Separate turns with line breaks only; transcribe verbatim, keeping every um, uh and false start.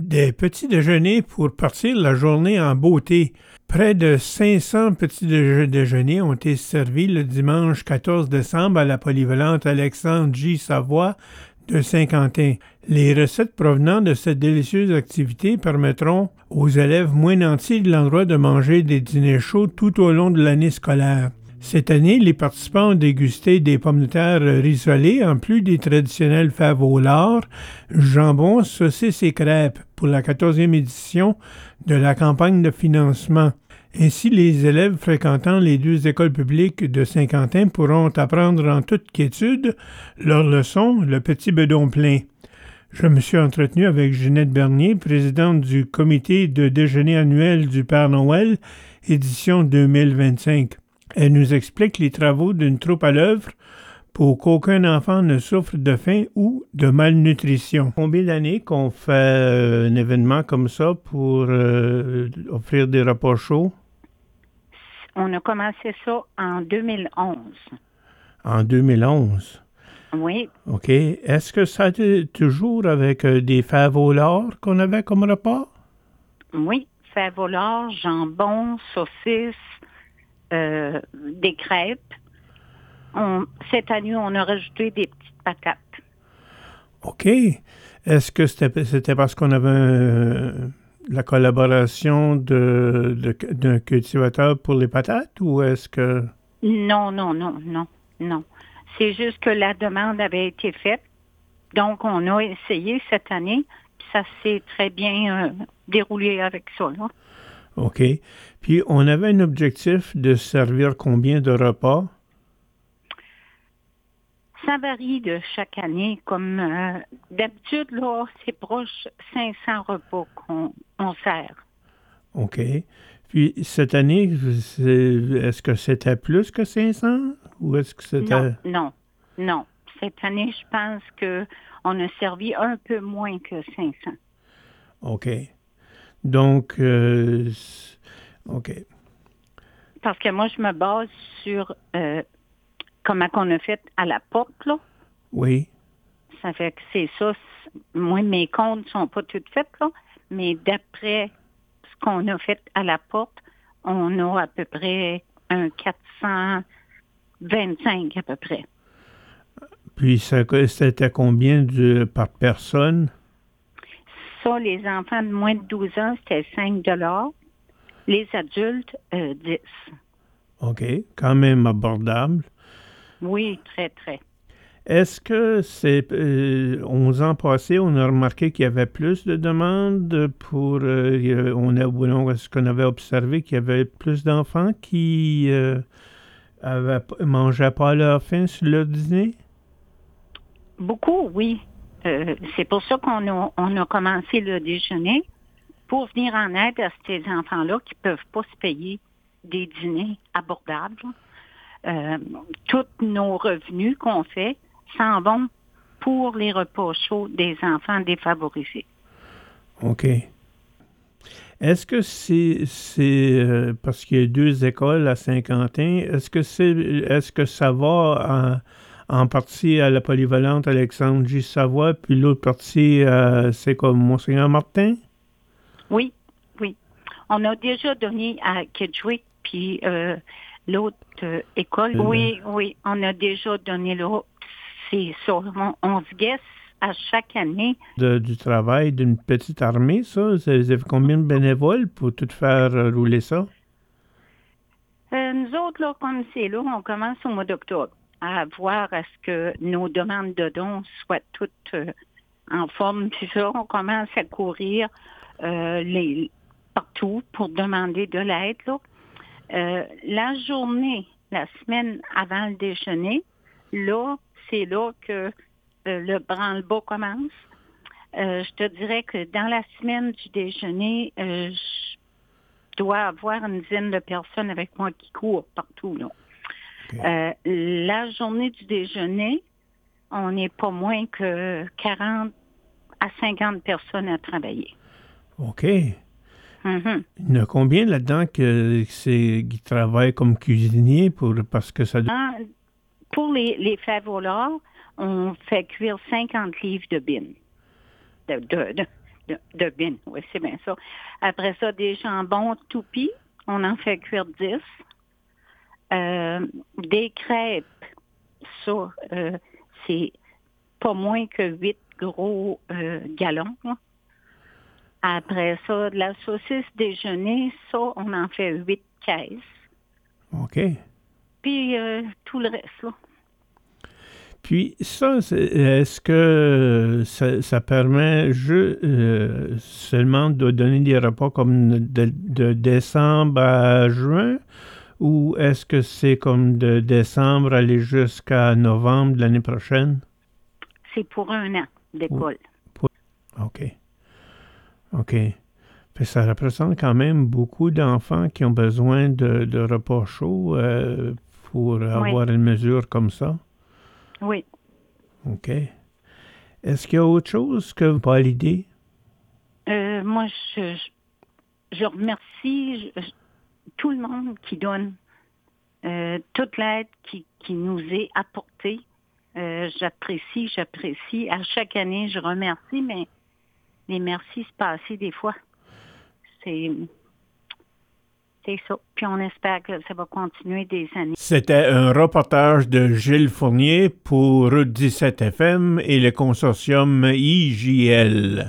Des petits déjeuners pour partir la journée en beauté. Près de cinq cents petits déjeuners ont été servis le dimanche quatorze décembre à la polyvalente Alexandre J. Savoie de Saint-Quentin. Les recettes provenant de cette délicieuse activité permettront aux élèves moins nantis de l'endroit de manger des dîners chauds tout au long de l'année scolaire. Cette année, les participants ont dégusté des pommes de terre rissolées en plus des traditionnels fèves au lard, jambon, saucisses et crêpes pour la quatorzième édition de la campagne de financement. Ainsi, les élèves fréquentant les deux écoles publiques de Saint-Quentin pourront apprendre en toute quiétude leur leçon, le petit bedon plein. Je me suis entretenu avec Ginette Bernier, présidente du comité de déjeuner annuel du Père Noël, édition deux mille vingt-cinq. Elle nous explique les travaux d'une troupe à l'œuvre pour qu'aucun enfant ne souffre de faim ou de malnutrition. Combien d'années qu'on fait euh, un événement comme ça pour euh, offrir des repas chauds?
On a commencé ça en deux mille onze.
En deux mille onze?
Oui.
OK. Est-ce que ça a été toujours avec euh, des fèves au lard qu'on avait comme repas?
Oui, fèves au lard, jambon, saucisses, euh, des crêpes. On, cette année, on a rajouté des petites patates.
OK. Est-ce que c'était, c'était parce qu'on avait un, la collaboration de, de, d'un cultivateur pour les patates ou est-ce que...
Non, non, non, non, non. C'est juste que la demande avait été faite. Donc, on a essayé cette année. Puis ça s'est très bien euh, déroulé avec ça, là.
OK. Puis, on avait un objectif de servir combien de repas?
Ça varie de chaque année. Comme euh, d'habitude, là, c'est proche cinq cents repas qu'on on sert.
OK. Puis, cette année, c'est, est-ce que c'était plus que cinq cents? Ou est-ce que c'était...
Non, non, non. Cette année, je pense qu'on a servi un peu moins que cinq cents.
OK. Donc, euh, OK.
Parce que moi, je me base sur euh, comment qu'on a fait à la porte, là.
Oui.
Ça fait que c'est ça. C'est, moi, mes comptes ne sont pas toutes faits, là. Mais d'après ce qu'on a fait à la porte, on a à peu près un quatre cent vingt-cinq à peu près.
Puis, ça, c'était combien de, par personne?
Ça, les enfants de moins de douze ans, c'était cinq dollars. Les adultes, euh, dix.
OK. Quand même abordable.
Oui, très, très.
Est-ce que c'est... Euh, onze ans passés, on a remarqué qu'il y avait plus de demandes pour... Euh, on a, non, est-ce qu'on avait observé qu'il y avait plus d'enfants qui euh, avaient, mangeaient pas à leur faim sur leur dîner?
Beaucoup, oui. Euh, c'est pour ça qu'on a, on a commencé le déjeuner pour venir en aide à ces enfants-là qui ne peuvent pas se payer des dîners abordables. Euh, tous nos revenus qu'on fait s'en vont pour les repas chauds des enfants défavorisés.
OK. Est-ce que c'est, c'est euh, parce qu'il y a deux écoles à Saint-Quentin, est-ce que c'est est-ce que ça va en, en partie à la polyvalente Alexandre J. Savoie, puis l'autre partie, euh, c'est comme Monseigneur Martin?
Oui, oui. On a déjà donné à Kedgewick, puis euh, l'autre euh, école. Euh, oui, oui, on a déjà donné là. C'est ça. On, on se guesse à chaque année.
De, du travail d'une petite armée, ça? Vous avez combien de bénévoles pour tout faire rouler ça?
Euh, nous autres, là, comme c'est là, on commence au mois d'octobre à voir à ce que nos demandes de dons soient toutes euh, en forme. Puis ça, on commence à courir euh, les, partout pour demander de l'aide, là. Euh, la journée, la semaine avant le déjeuner, là, c'est là que euh, le branle-bas commence. Euh, je te dirais que dans la semaine du déjeuner, euh, je dois avoir une dizaine de personnes avec moi qui courent partout, là. Okay. Euh, la journée du déjeuner, on n'est pas moins que quarante à cinquante personnes à travailler.
OK. Mm-hmm. Il y en a combien là-dedans que c'est, qui travaillent comme cuisiniers pour, parce que ça...
Ah, pour les, les fèves au lard, on fait cuire cinquante livres de bines. De, de, de, de, de bin, oui, c'est bien ça. Après ça, des jambons toupies, on en fait cuire dix. Euh, des crêpes, ça, euh, c'est pas moins que huit gros euh, gallons. Là. Après ça, de la saucisse déjeuner, ça, on en fait huit caisses.
OK.
Puis euh, tout le reste, là.
Puis ça, c'est, est-ce que ça, ça permet je, euh, seulement de donner des repas comme de, de décembre à juin ou est-ce que c'est comme de décembre aller jusqu'à novembre de l'année prochaine?
C'est pour un an d'école.
Pour, pour, OK. OK. Puis ça représente quand même beaucoup d'enfants qui ont besoin de, de repas chauds euh, pour avoir
oui.
une mesure comme ça.
Oui.
OK. Est-ce qu'il y a autre chose que vous pas l'idée?
Euh, moi, je, je, je remercie je, tout le monde qui donne euh, toute l'aide qui, qui nous est apportée. Euh, j'apprécie, j'apprécie. À chaque année, je remercie, mais les merci se passent des fois. C'est... C'est ça. Puis on espère que ça va continuer des années.
C'était un reportage de Gilles Fournier pour Route dix-sept F M et le consortium I J L.